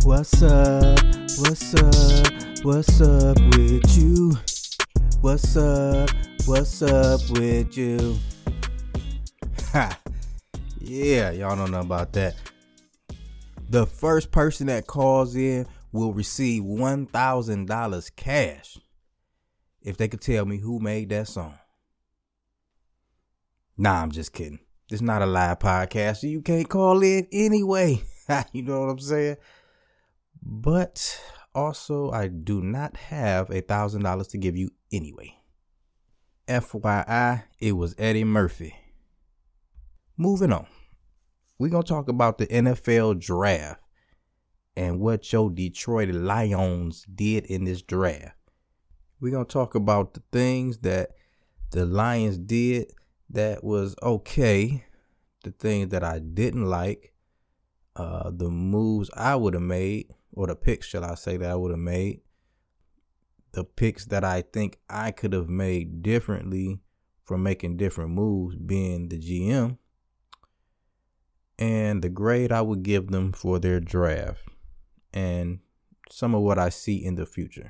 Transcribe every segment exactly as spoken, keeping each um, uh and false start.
What's up? What's up? What's up with you? What's up? What's up with you? Ha! Yeah, y'all don't know about that. The first person that calls in will receive one thousand dollars cash if they could tell me who made that song. Nah, I'm just kidding. It's not a live podcast, so you can't call in anyway. You know what I'm saying? But also, I do not have a thousand dollars to give you anyway. F Y I, it was Eddie Murphy. Moving on. We're going to talk about the N F L draft and what your Detroit Lions did in this draft. We're going to talk about the things that the Lions did that was okay, the things that I didn't like, uh, the moves I would have made, or the picks, shall I say, that I would have made, the picks that I think I could have made differently from making different moves, being the G M, and the grade I would give them for their draft, and some of what I see in the future.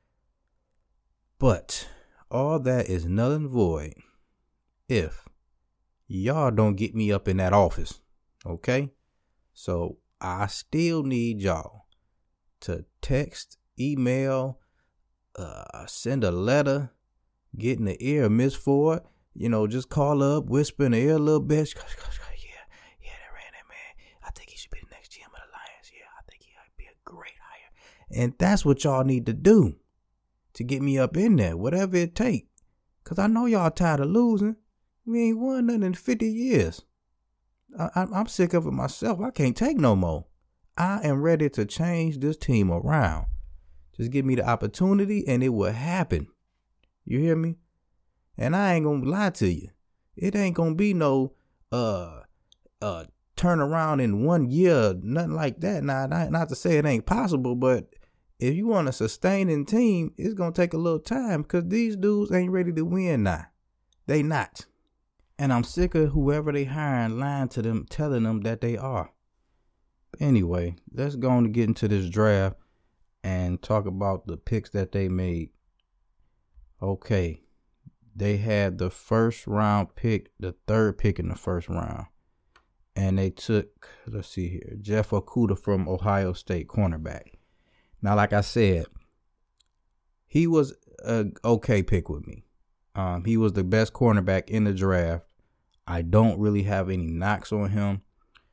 But all that is null and void if y'all don't get me up in that office, okay? So I still need y'all to text, email, uh, send a letter, get in the ear of Miss Ford, you know, just call up, whisper in the ear a little bit. Yeah, yeah, that ran that man. I think he should be the next G M of the Lions. Yeah, I think he might be a great hire. And that's what y'all need to do to get me up in there, whatever it take. Because I know y'all tired of losing. We ain't won nothing in fifty years. I, I, I'm sick of it myself. I can't take no more. I am ready to change this team around. Just give me the opportunity and it will happen. You hear me? And I ain't gonna lie to you. It ain't gonna be no uh uh turn around in one year, nothing like that. Now, not, not to say it ain't possible, but if you want a sustaining team, it's gonna take a little time because these dudes ain't ready to win now. They not. And I'm sick of whoever they hiring lying to them, telling them that they are. Anyway, let's go on to get into this draft and talk about the picks that they made. Okay, they had the first round pick, the third pick in the first round. And they took, let's see here, Jeff Okudah from Ohio State, cornerback. Now, like I said, he was an okay pick with me. Um, he was the best cornerback in the draft. I don't really have any knocks on him,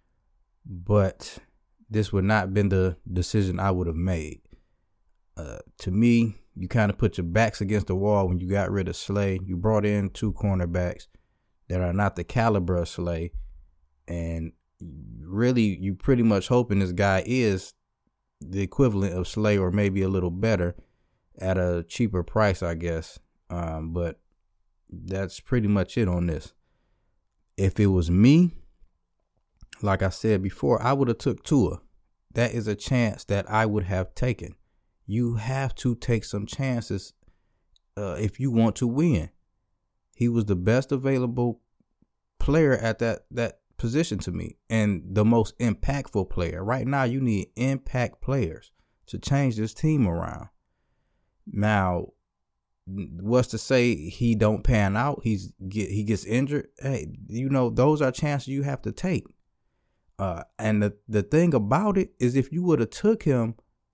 but this would not have been the decision I would have made. Uh, to me, you kind of put your backs against the wall when you got rid of Slay. You brought in two cornerbacks that are not the caliber of Slay, and really, you pretty much hoping this guy is the equivalent of Slay or maybe a little better at a cheaper price, I guess. Um, but that's pretty much it on this. If it was me, like I said before, I would have took Tua. That is a chance that I would have taken. You have to take some chances uh, if you want to win. He was the best available player at that, that position to me and the most impactful player. Right now, you need impact players to change this team around. Now, what's to say he don't pan out? He's get he gets injured. Hey, you know, those are chances you have to take. Uh, and the, the thing about it is if you would have took him,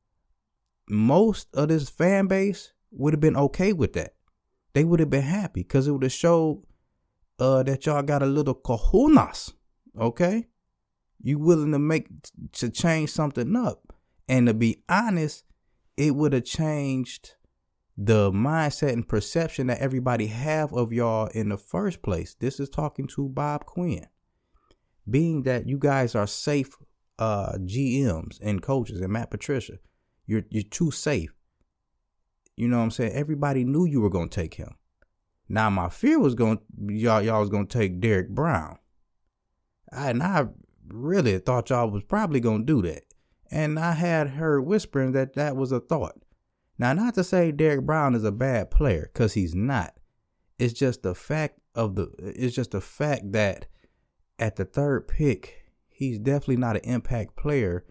most of this fan base would have been okay with that. They would have been happy because it would have showed uh, that y'all got a little cojones, okay? You willing to make, to change something up. And to be honest, it would have changed the mindset and perception that everybody have of y'all in the first place. This is talking to Bob Quinn. Being that you guys are safe uh, G Ms and coaches and Matt Patricia, you're you're too safe. You know what I'm saying? Everybody knew you were gonna take him. Now my fear was going y'all y'all was gonna take Derek Brown. I, and I really thought y'all was probably gonna do that. And I had heard whispering that that was a thought. Now, not to say Derek Brown is a bad player, because he's not. It's just the fact of the. It's just the fact that at the third pick, he's definitely not an impact player,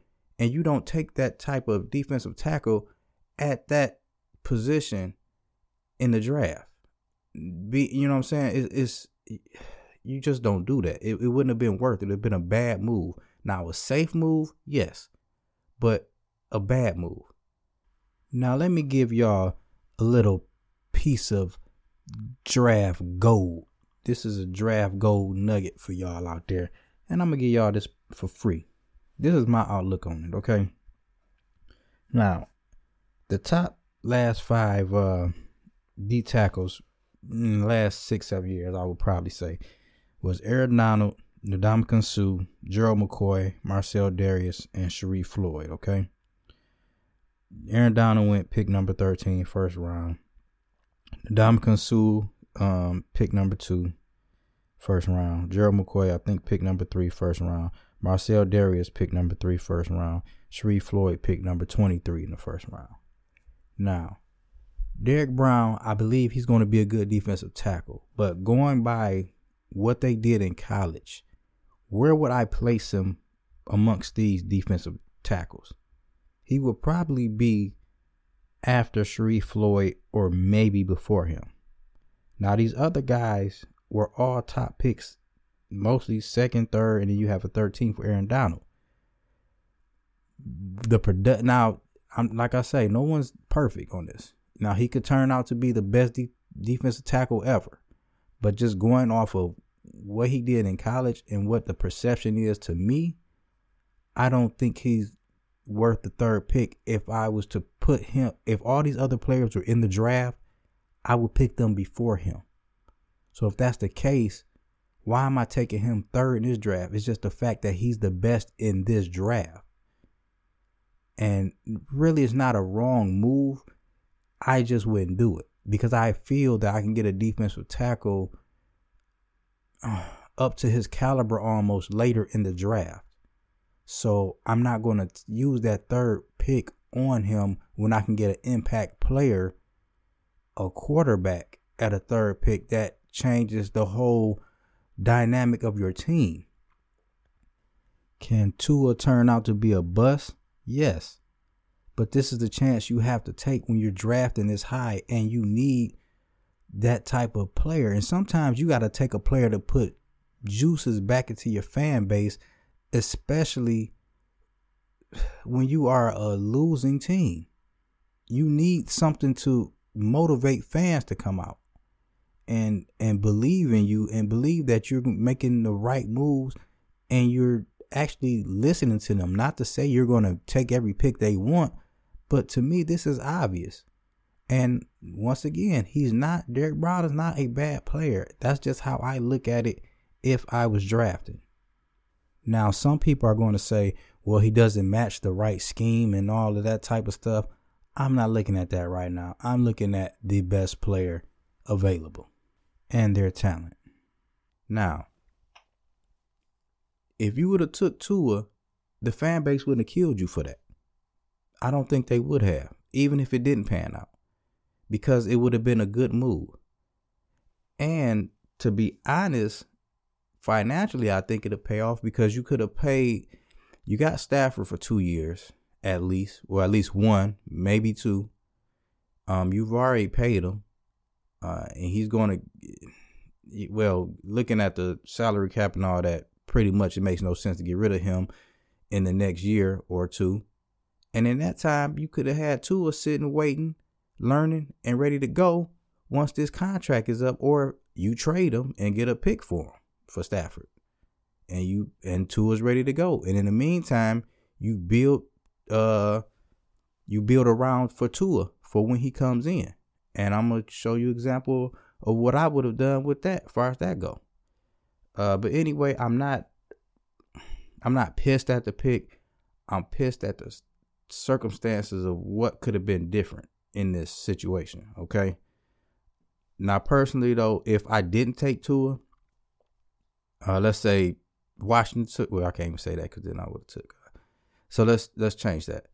and you don't take that type of defensive tackle at that position in the draft. Be, you know what I'm saying? It, it's you just don't do that. It, it wouldn't have been worth it. It'd have been a bad move. Now, a safe move, yes, but a bad move. Now, let me give y'all a little piece of draft gold. This is a draft gold nugget for y'all out there, and I'm gonna give y'all this for free. This is my outlook on it, okay? Now, the top last five uh, D tackles in the last six, seven years, I would probably say, was Aaron Donald, Ndamukong Suh, Gerald McCoy, Marcel Darius, and Sharif Floyd, okay? Aaron Donald went pick number thirteen, first round. Ndamukong Suh, um, pick number two, first round. Gerald McCoy, I think, pick number three, first round. Marcel Darius, pick number three, first round. Sharif Floyd, pick number twenty-three in the first round. Now, Derrick Brown, I believe he's going to be a good defensive tackle. But going by what they did in college, where would I place him amongst these defensive tackles? He would probably be after Sharif Floyd or maybe before him. Now, these other guys were all top picks, mostly second, third, and then you have a thirteen for Aaron Donald. The produ- Now, I'm, like I say, no one's perfect on this. Now, he could turn out to be the best de- defensive tackle ever. But just going off of what he did in college and what the perception is to me, I don't think he's worth the third pick. If I was to put him, if all these other players were in the draft, I would pick them before him. So if that's the case, why am I taking him third in this draft? It's just the fact that he's the best in this draft. And really, it's not a wrong move. I just wouldn't do it because I feel that I can get a defensive tackle uh, up to his caliber almost later in the draft. So I'm not going to use that third pick on him when I can get an impact player, a quarterback at a third pick that changes the whole dynamic of your team. Can Tua turn out to be a bust? Yes. But this is the chance you have to take when you're drafting this high and you need that type of player. And sometimes you got to take a player to put juices back into your fan base, especially when you are a losing team. You need something to motivate fans to come out and and believe in you and believe that you're making the right moves and you're actually listening to them. Not to say you're going to take every pick they want, but to me, this is obvious. And once again, he's not, Derrick Brown is not a bad player. That's just how I look at it if I was drafted. Now, some people are going to say, well, he doesn't match the right scheme and all of that type of stuff. I'm not looking at that right now. I'm looking at the best player available and their talent. Now, if you would have took Tua, the fan base wouldn't have killed you for that. I don't think they would have, even if it didn't pan out, because it would have been a good move. And to be honest, financially, I think it'll pay off because you could have paid, you got Stafford for two years at least, or at least one, maybe two. Um, you've already paid him, uh, and he's going to, well, looking at the salary cap and all that, pretty much it makes no sense to get rid of him in the next year or two. And in that time, you could have had Tua sitting, waiting, learning, and ready to go once this contract is up, or you trade him and get a pick for him for Stafford, and you and Tua's ready to go. And in the meantime, you build, uh, you build around for Tua for when he comes in. And I'm gonna show you an example of what I would have done with that, as far as that go. Uh, but anyway, I'm not, I'm not pissed at the pick. I'm pissed at the circumstances of what could have been different in this situation. Okay. Now, personally, though, if I didn't take Tua, uh, let's say Washington took, well, I can't even say that because then I would have took. So let's let's change that.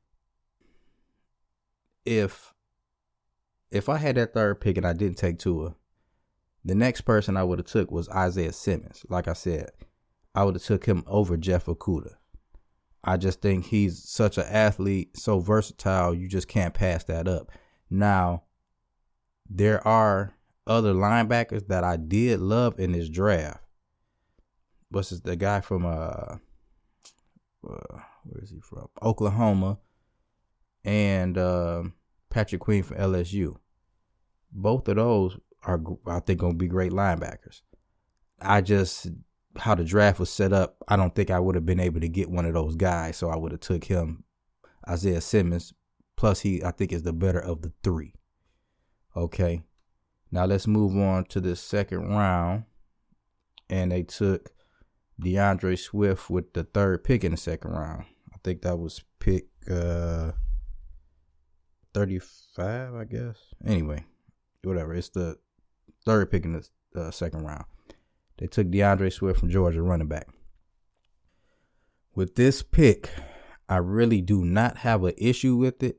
If if I had that third pick and I didn't take Tua, the next person I would have took was Isaiah Simmons. Like I said, I would have took him over Jeff Okudah. I just think he's such an athlete, so versatile, you just can't pass that up. Now, there are other linebackers that I did love in this draft. What's this, the guy from, uh, uh, where is he from? Oklahoma, and uh, Patrick Queen from L S U. Both of those are, I think, going to be great linebackers. I just, how the draft was set up, I don't think I would have been able to get one of those guys, so I would have took him, Isaiah Simmons. Plus, he, I think, is the better of the three. Okay. Now, let's move on to the second round. And they took DeAndre Swift with the third pick in the second round. I think that was pick uh, thirty-five, I guess. Anyway, whatever. It's the third pick in the uh, second round. They took DeAndre Swift from Georgia, running back. With this pick, I really do not have an issue with it.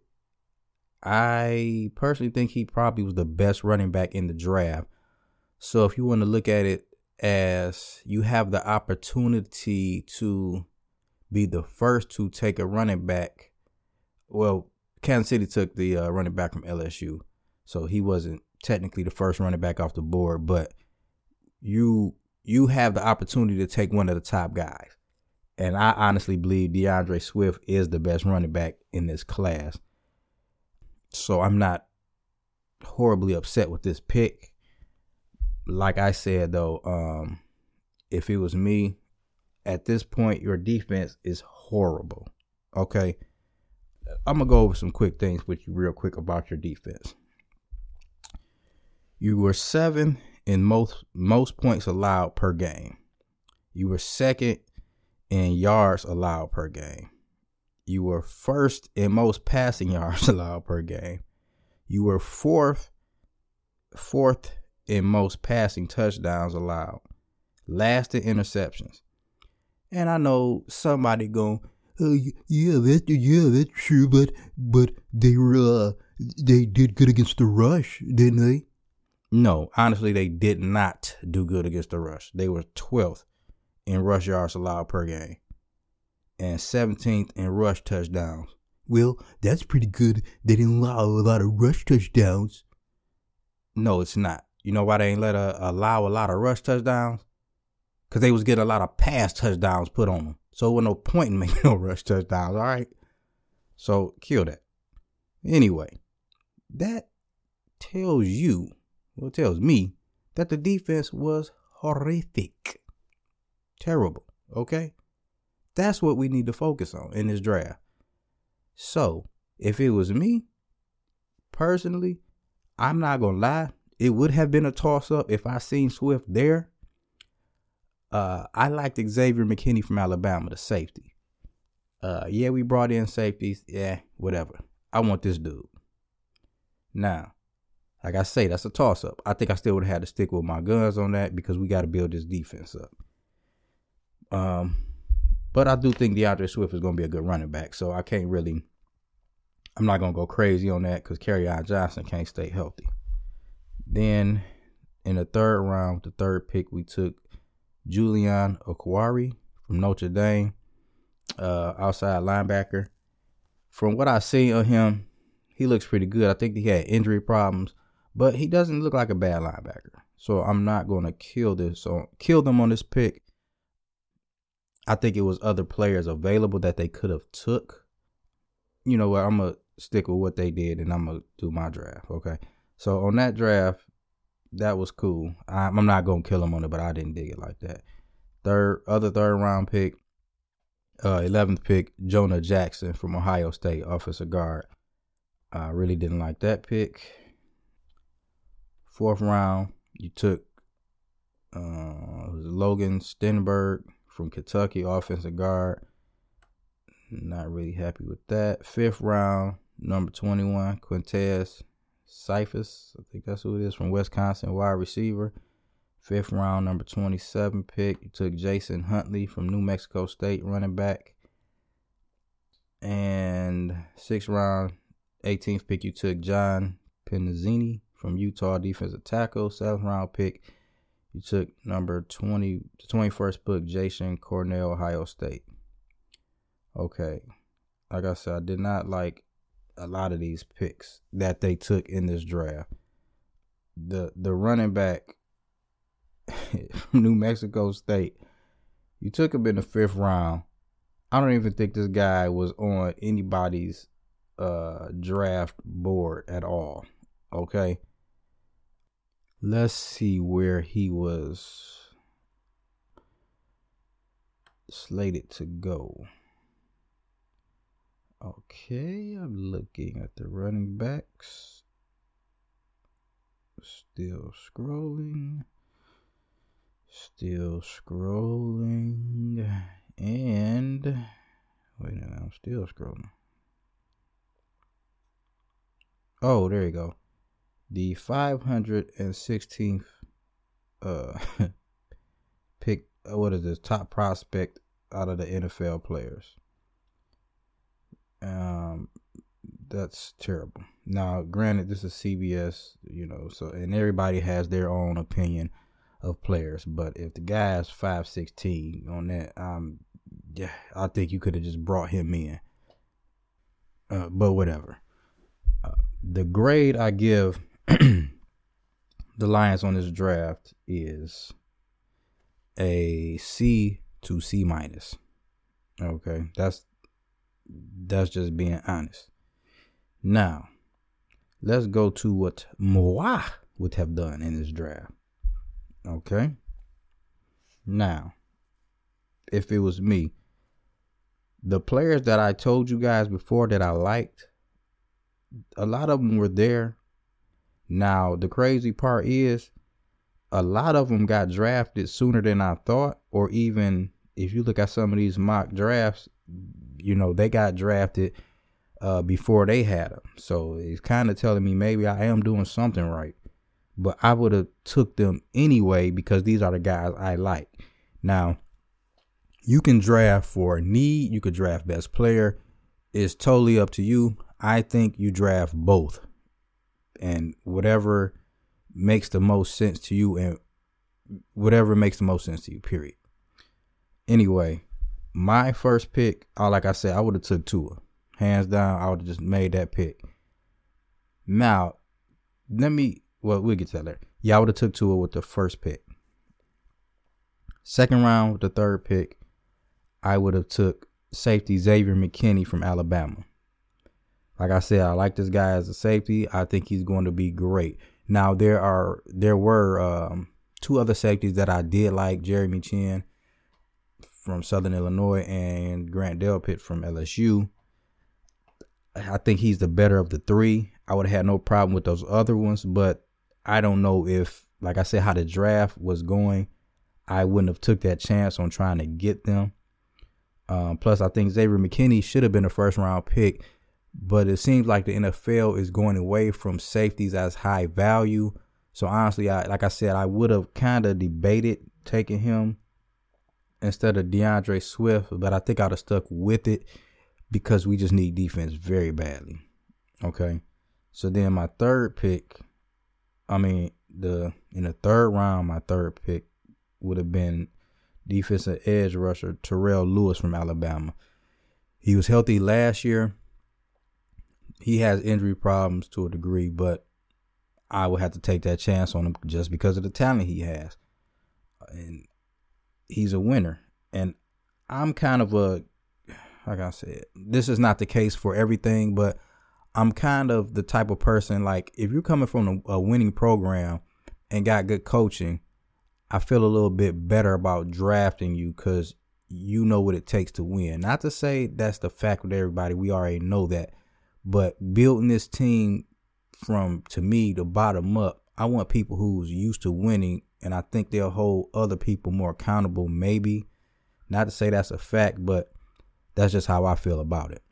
I personally think he probably was the best running back in the draft. So if you want to look at it as you have the opportunity to be the first to take a running back, well, Kansas City took the uh, running back from L S U, so he wasn't technically the first running back off the board, but you you have the opportunity to take one of the top guys. And I honestly believe DeAndre Swift is the best running back in this class. So I'm not horribly upset with this pick. Like I said, though, um, if it was me, at this point, your defense is horrible. Okay? I'm going to go over some quick things with you real quick about your defense. You were seven in most most points allowed per game. You were second in yards allowed per game. You were first in most passing yards allowed per game. You were fourth, fourth in most passing touchdowns allowed. Last in interceptions. And I know somebody going, oh, yeah, that's yeah, that's true, but but they were uh, they did good against the rush, didn't they? No, honestly, they did not do good against the rush. They were twelfth in rush yards allowed per game and seventeenth in rush touchdowns. Well, that's pretty good. They didn't allow a lot of rush touchdowns. No, it's not. You know why they ain't let a, allow a lot of rush touchdowns? Because they was getting a lot of pass touchdowns put on them. So there was no point in making no rush touchdowns, all right? So kill that. Anyway, that tells you, well, it tells me that the defense was horrific. Terrible, okay? That's what we need to focus on in this draft. So, if it was me, personally, I'm not going to lie. It would have been a toss-up if I seen Swift there. Uh, I liked Xavier McKinney from Alabama, the safety. Uh, yeah, we brought in safeties. Yeah, whatever. I want this dude. Now, like I say, that's a toss-up. I think I still would have had to stick with my guns on that because we got to build this defense up. Um, but I do think DeAndre Swift is going to be a good running back, so I can't really, I'm not going to go crazy on that because Kerryon Johnson can't stay healthy. Then in the third round, the third pick, we took Julian Okwari from Notre Dame, uh, outside linebacker. From what I see of him, he looks pretty good. I think he had injury problems, but he doesn't look like a bad linebacker. So I'm not going to kill this, so kill them on this pick. I think it was other players available that they could have took. You know what? I'm going to stick with what they did, and I'm going to do my draft, okay? So on that draft, that was cool. I'm not going to kill him on it, but I didn't dig it like that. Third, other third round pick, uh, eleventh pick, Jonah Jackson from Ohio State, offensive guard. I really didn't like that pick. Fourth round, you took uh, Logan Stenberg from Kentucky, offensive guard. Not really happy with that. Fifth round, number twenty-one, Quintez Cephas, I think that's who it is, from Wisconsin, wide receiver. Fifth round, number twenty-seven pick, you took Jason Huntley from New Mexico State, running back. And sixth round, eighteenth pick, you took John Penazzini from Utah, defensive tackle. Seventh round pick, you took number twenty, twenty-first pick, Jason Cornell, Ohio State. Okay. Like I said, I did not like a lot of these picks that they took in this draft. The the running back from New Mexico State, you took him in the fifth round. I don't even think this guy was on anybody's uh, draft board at all. Okay. Let's see where he was slated to go. Okay, I'm looking at the running backs. Still scrolling. Still scrolling. And wait a minute, I'm still scrolling. Oh, there you go. The five hundred sixteenth uh pick, what is this, top prospect out of the N F L players. Um, that's terrible. Now, granted, this is C B S, you know, so and everybody has their own opinion of players. But if the guy is five sixteen on that, um, yeah, I think you could have just brought him in. Uh, but whatever. Uh, the grade I give the Lions on this draft is a C to C minus. Okay, that's that's just being honest. Now, let's go to what moi would have done in this draft. Okay. Now, if it was me, the players that I told you guys before that I liked, a lot of them were there. Now, the crazy part is a lot of them got drafted sooner than I thought, or even if you look at some of these mock drafts, you know, they got drafted uh, before they had them. So it's kind of telling me maybe I am doing something right. But I would have took them anyway because these are the guys I like. Now, you can draft for need. You could draft best player. It's totally up to you. I think you draft both. And whatever makes the most sense to you and whatever makes the most sense to you, period. Anyway, my first pick, uh, like I said, I would have took Tua. Hands down, I would have just made that pick. Now, let me, well, we'll get to that later. Yeah, I would have took Tua with the first pick. Second round with the third pick, I would have took safety Xavier McKinney from Alabama. Like I said, I like this guy as a safety. I think he's going to be great. Now, there are there were um, two other safeties that I did like, Jeremy Chinn from Southern Illinois and Grant Delpit from L S U. I think he's the better of the three. I would have had no problem with those other ones, but I don't know if, like I said, how the draft was going, I wouldn't have took that chance on trying to get them. Um, plus, I think Xavier McKinney should have been a first round pick, but it seems like the N F L is going away from safeties as high value. So honestly, I like I said, I would have kind of debated taking him instead of DeAndre Swift, but I think I'd have stuck with it because we just need defense very badly. Okay. So then my third pick, I mean, the in the third round, my third pick would have been defensive edge rusher Terrell Lewis from Alabama. He was healthy last year. He has injury problems to a degree, but I would have to take that chance on him just because of the talent he has. And he's a winner. And I'm kind of a, like I said, this is not the case for everything, but I'm kind of the type of person, like, if you're coming from a, a winning program and got good coaching, I feel a little bit better about drafting you because you know what it takes to win. Not to say that's the fact with everybody. We already know that. But building this team from, to me, the bottom up, I want people who's used to winning, and I think they'll hold other people more accountable, maybe. Not to say that's a fact, but that's just how I feel about it.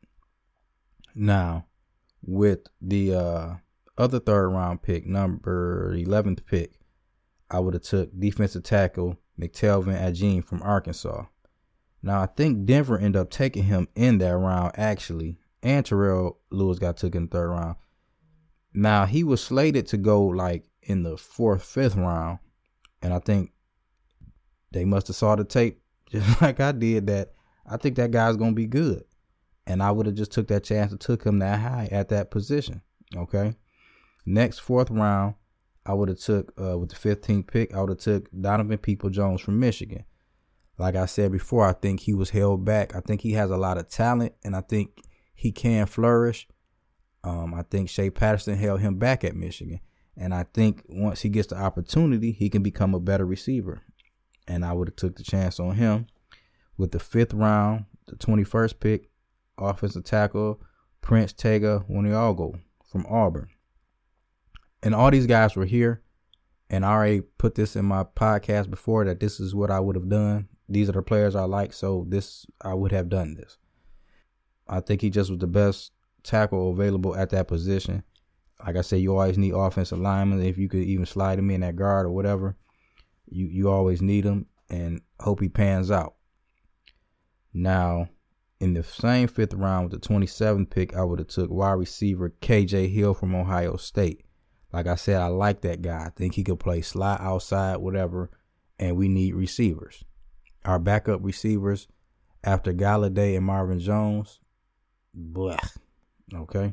Now, with the uh, other third round pick, number eleventh pick, I would have took defensive tackle McTelvin Agim from Arkansas. Now, I think Denver ended up taking him in that round, actually. And Terrell Lewis got took in the third round. Now, he was slated to go like in the fourth, fifth round. And I think they must have saw the tape just like I did, that I think that guy's going to be good. And I would have just took that chance and took him that high at that position. Okay. Next, fourth round, I would have took, uh, with the fifteenth pick, I would have took Donovan Peoples-Jones from Michigan. Like I said before, I think he was held back. I think he has a lot of talent, and I think he can flourish. Um, I think Shea Patterson held him back at Michigan. And I think once he gets the opportunity, he can become a better receiver. And I would have took the chance on him. With the fifth round, the twenty-first pick, offensive tackle Prince Tega Wanogho from Auburn. And all these guys were here. And I already put this in my podcast before that this is what I would have done. These are the players I like, so this I would have done this. I think he just was the best tackle available at that position. Like I said, you always need offensive linemen. If you could even slide him in at guard or whatever, you, you always need him, and hope he pans out. Now, in the same fifth round with the twenty-seventh pick, I would have took wide receiver K J Hill from Ohio State. Like I said, I like that guy. I think he could play slot outside, whatever, and we need receivers. Our backup receivers after Galladay and Marvin Jones, blech. Okay.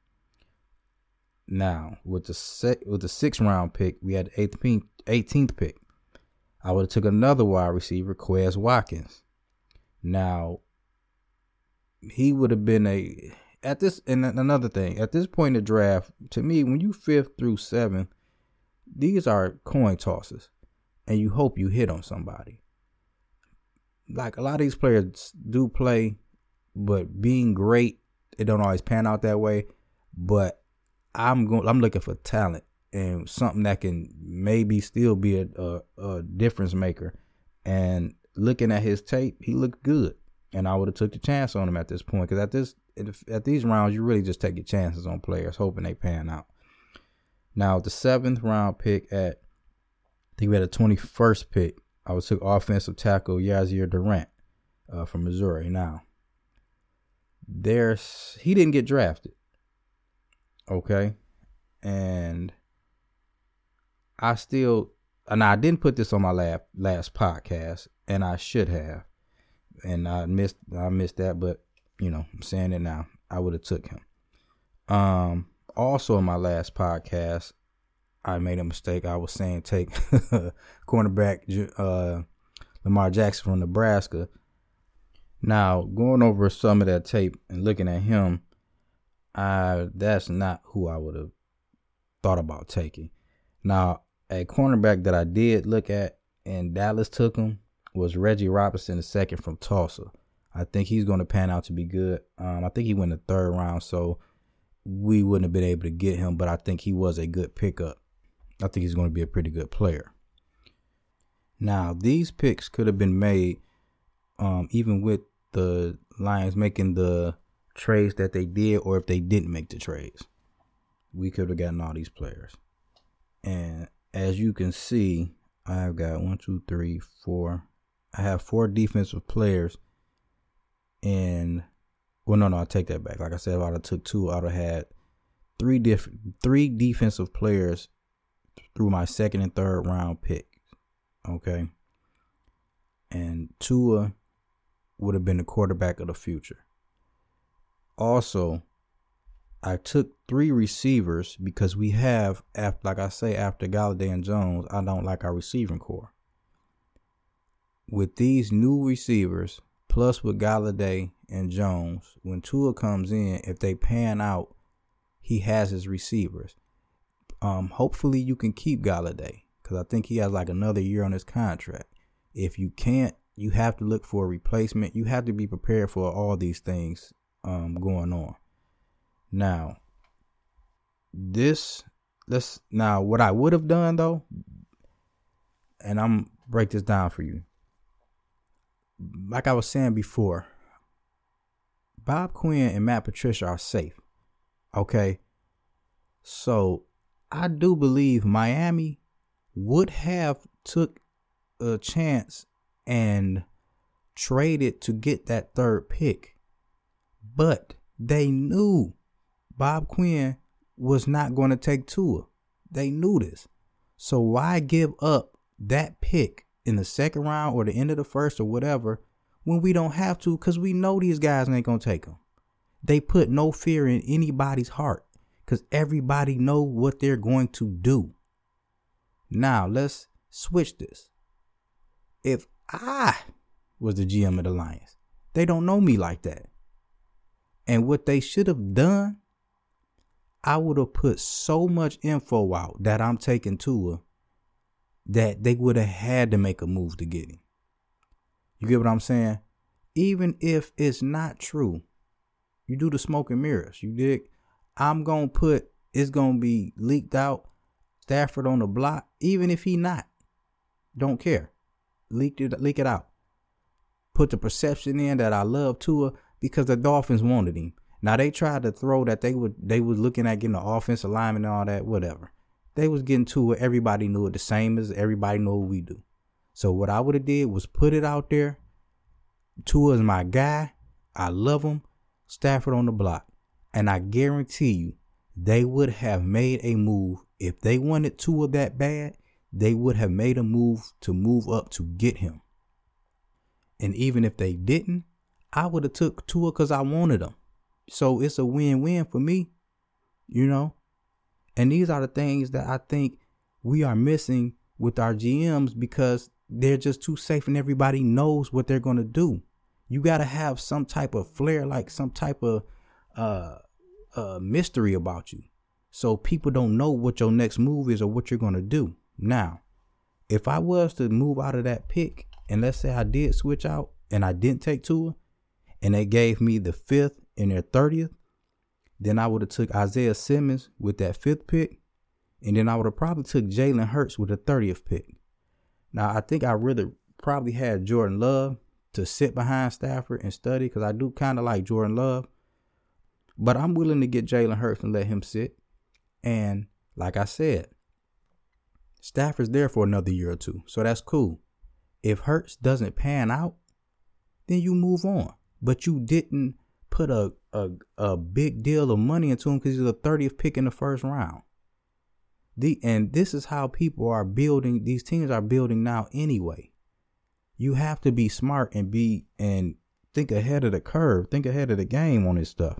Now, with the sec- with the sixth round pick, we had the eighteenth pick. I would have took another wide receiver, Quez Watkins. Now, he would have been a at this and another thing at this point in the draft. To me, when you fifth through seventh, these are coin tosses, and you hope you hit on somebody. Like a lot of these players do play, but being great, it don't always pan out that way. But I'm going. I'm looking for talent and something that can maybe still be a, a, a difference maker. And looking at his tape, he looked good, and I would have took the chance on him at this point. Because at this at these rounds, you really just take your chances on players, hoping they pan out. Now, the seventh round pick at I think we had a twenty-first pick. I would took offensive tackle Yazir Durant uh, from Missouri. Now, there's he didn't get drafted. Okay, and I still, and I didn't put this on my last last podcast, and I should have, and I missed I missed that, but you know, I'm saying it now. I would have took him. Um, also in my last podcast, I made a mistake. I was saying take cornerback uh, Lamar Jackson from Nebraska. Now, going over some of that tape and looking at him, I that's not who I would have thought about taking. Now, a cornerback that I did look at and Dallas took him was Reggie Robinson, the second from Tulsa. I think he's going to pan out to be good. Um, I think he went the third round, so we wouldn't have been able to get him, but I think he was a good pickup. I think he's going to be a pretty good player. Now, these picks could have been made um, even with the Lions making the trades that they did, or if they didn't make the trades. We could have gotten all these players. And as you can see, I've got one, two, three, four. I have four defensive players. And, well, no, no, I'll take that back. Like I said, if I would have took two, I would have had three different, three defensive players through my second and third round pick. Okay. And Tua would have been the quarterback of the future. Also, I took three receivers because we have, after, like I say, after Galladay and Jones, I don't like our receiving core. With these new receivers, plus with Galladay and Jones, when Tua comes in, if they pan out, he has his receivers. Um, hopefully you can keep Galladay because I think he has like another year on his contract. If you can't, you have to look for a replacement. You have to be prepared for all these things um, going on. Now, this, let's, now what I would have done though, and I'm break this down for you. Like I was saying before, Bob Quinn and Matt Patricia are safe. Okay. So I do believe Miami would have took a chance and traded to get that third pick. But they knew Bob Quinn was not going to take Tua. They knew this. So why give up that pick in the second round or the end of the first or whatever when we don't have to, because we know these guys ain't going to take them. They put no fear in anybody's heart because everybody know what they're going to do. Now let's switch this. If I was the G M of the Lions, they don't know me like that. And what they should have done, I would have put so much info out that I'm taking Tua that they would have had to make a move to get him. You get what I'm saying? Even if it's not true, you do the smoke and mirrors. You dig? I'm going to put, it's going to be leaked out, Stafford on the block, even if he not. Don't care. Leak it, leak it out. Put the perception in that I love Tua because the Dolphins wanted him. Now they tried to throw that they would they was looking at getting the offensive lineman and all that, whatever. They was getting Tua. Everybody knew it the same as everybody know what we do. So what I would have did was put it out there. Tua is my guy. I love him. Stafford on the block. And I guarantee you, they would have made a move. If they wanted Tua that bad, they would have made a move to move up to get him. And even if they didn't, I would have took Tua because I wanted him. So it's a win-win for me, you know. And these are the things that I think we are missing with our G Ms because they're just too safe and everybody knows what they're going to do. You got to have some type of flair, like some type of uh, uh, mystery about you. So people don't know what your next move is or what you're going to do. Now, if I was to move out of that pick, and let's say I did switch out and I didn't take Tua, and they gave me the fifth and their thirtieth, then I would have took Isaiah Simmons with that fifth pick, and then I would have probably took Jalen Hurts with the thirtieth pick. Now, I think I really probably had Jordan Love to sit behind Stafford and study because I do kind of like Jordan Love. But I'm willing to get Jalen Hurts and let him sit. And like I said, Stafford's there for another year or two, so that's cool. If Hurts doesn't pan out, then you move on. But you didn't put a, a, a big deal of money into him because he's the thirtieth pick in the first round. The and this is how people are building. These teams are building now anyway. You have to be smart and be and think ahead of the curve. Think ahead of the game on this stuff.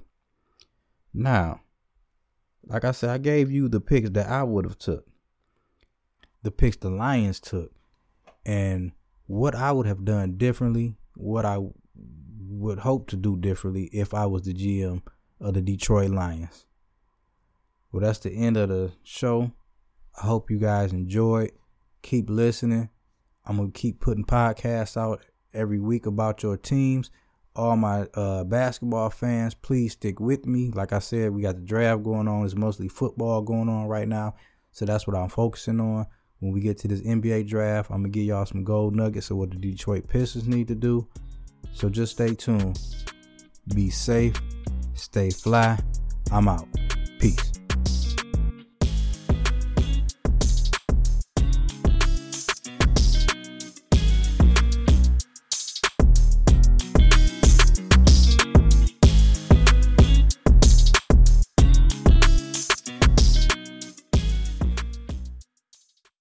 Now, like I said, I gave you the picks that I would have took. The picks the Lions took. And what I would have done differently. What I would hope to do differently if I was the G M of the Detroit Lions. Well, that's the end of the show. I hope you guys enjoyed. Keep listening. I'm going to keep putting podcasts out every week about your teams. All my uh, basketball fans, please stick with me. Like I said, we got the draft going on. It's mostly football going on right now. So that's what I'm focusing on. When we get to this N B A draft, I'm going to give y'all some gold nuggets of what the Detroit Pistons need to do. So just stay tuned. Be safe. Stay fly. I'm out. Peace.